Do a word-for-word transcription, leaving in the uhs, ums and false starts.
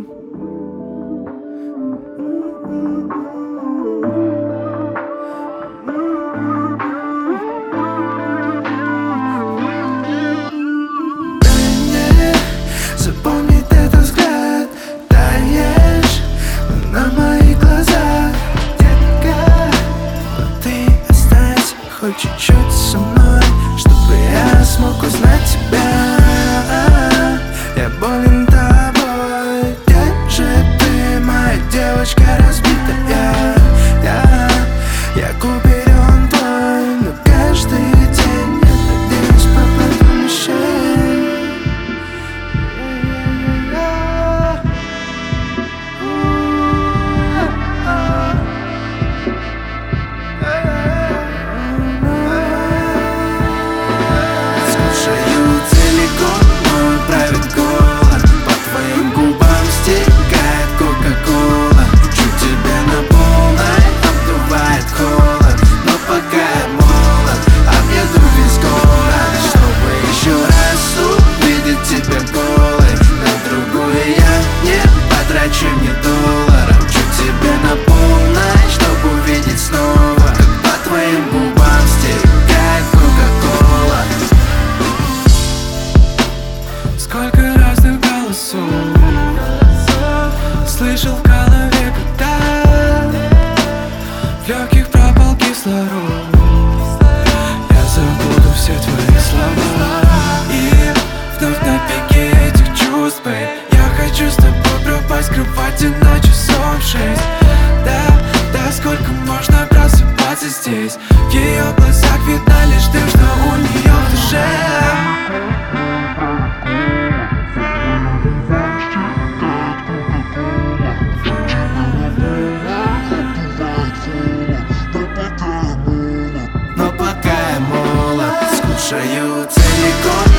Запомнить этот взгляд, таешь на моих глазах, детка. Ты останься хоть чуть-чуть со мной, чтобы я смог узнать тебя. Я болен тобой, где же ты, моя девочка разбитая? Я, я куперен твой, но каждый день я надеюсь попасть в мишень. Скушаю целиком, мой правит голод. По твоим губам стекает кока-кола. Хочу тебя на полной, обдувает холод. Но пока я молод, объеду весь город, чтобы еще раз увидеть тебя голой. На другую я не потрачу ни доллара. Хочу тебя на полной, чтобы увидеть снова, как по твоим губам стекает кока-кола. Сколько разных голосов слышал в голове, когда в легких пропал кислород. Я забуду все твои слова и вновь на пике этих чувств, babe. Я хочу с тобой пропасть в кровати на часов шесть. Да, да, сколько можно просыпаться здесь? В ее глазах видно лишь дым, что у нее в душе. Но пока я молод, скушаю целиком